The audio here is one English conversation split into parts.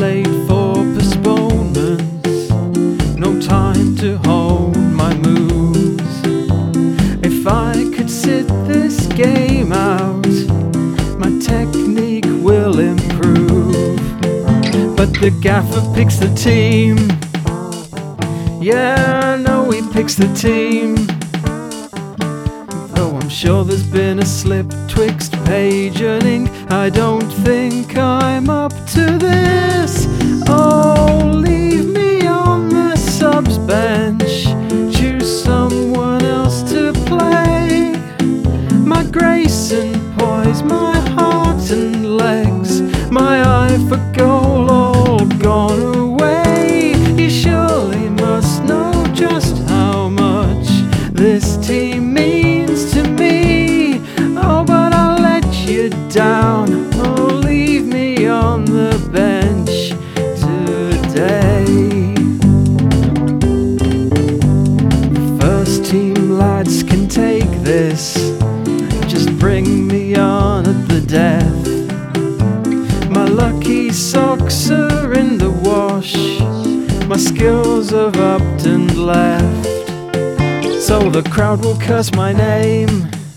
late for postponements, no time to hold my moves. If I could sit this game out, my technique will improve. But the gaffer picks the team. Yeah, I know he picks the team. Though I'm sure there's been a slip twixt page and ink, I don't think I'm up to this. Oh, leave me on the subs bench, choose someone else to play. My grace and poise, my heart and legs, my eye for goal all gone away. You surely must know just how much this team means to me. Oh, but I'll let you down. Oh, leave me on the bench today. First team lads can take this, just bring me on at the death. My lucky socks are in the wash, my skills have upped and left. So the crowd will curse my name.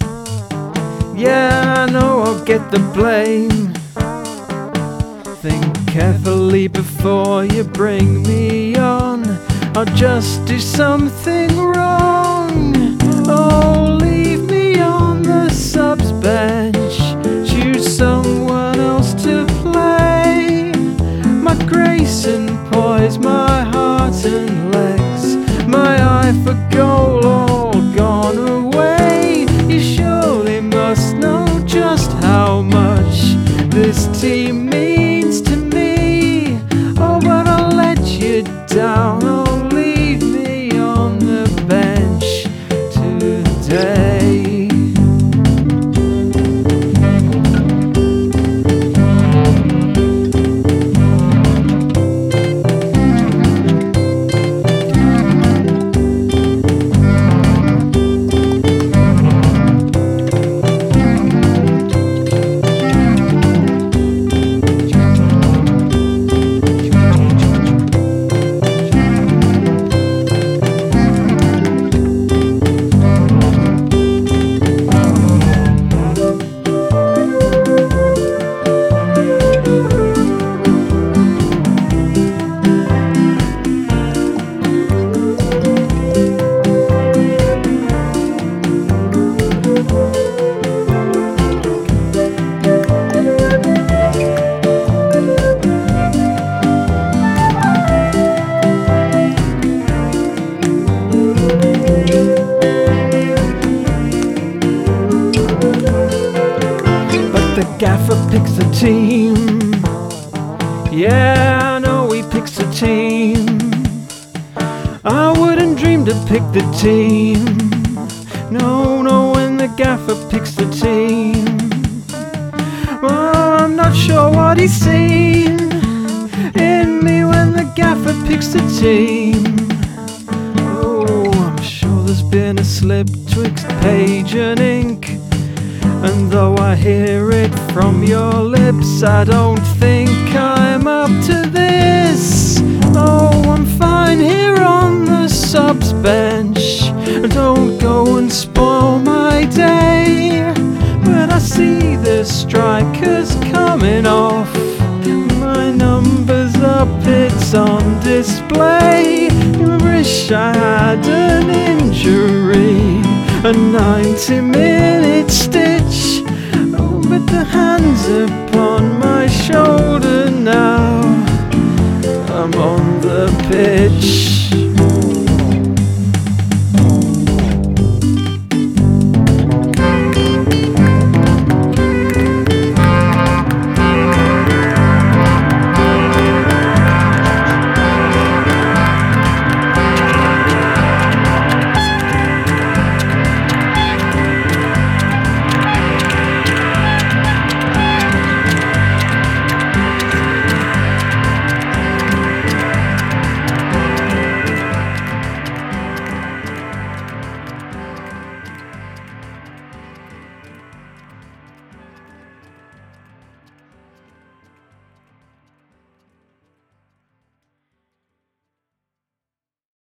Yeah, I know I'll get the blame. Think carefully before you bring me on, I'll just do something wrong. Oh, leave me on the subs bench, choose someone else to play. My grace and poise, my heart and legs, my eye for goal all gone away. You surely must know just how much this team means to me. Oh, but I'll let you down. Oh, leave me on the bench today. The gaffer picks the team. Yeah, I know he picks the team. I wouldn't dream to pick the team. No, no, when the gaffer picks the team. Well, I'm not sure what he's seen in me when the gaffer picks the team. Oh, I'm sure there's been a slip twixt page and ink, and though I hear it from your lips, I don't think I'm up to this. Oh, I'm fine here on the subs bench, don't go and spoil my day. But I see the strikers coming off, my number's up, it's on display. Wish I had an injury, a 90-minute stitch. Oh, but the hands upon my shoulder now, I'm on the pitch.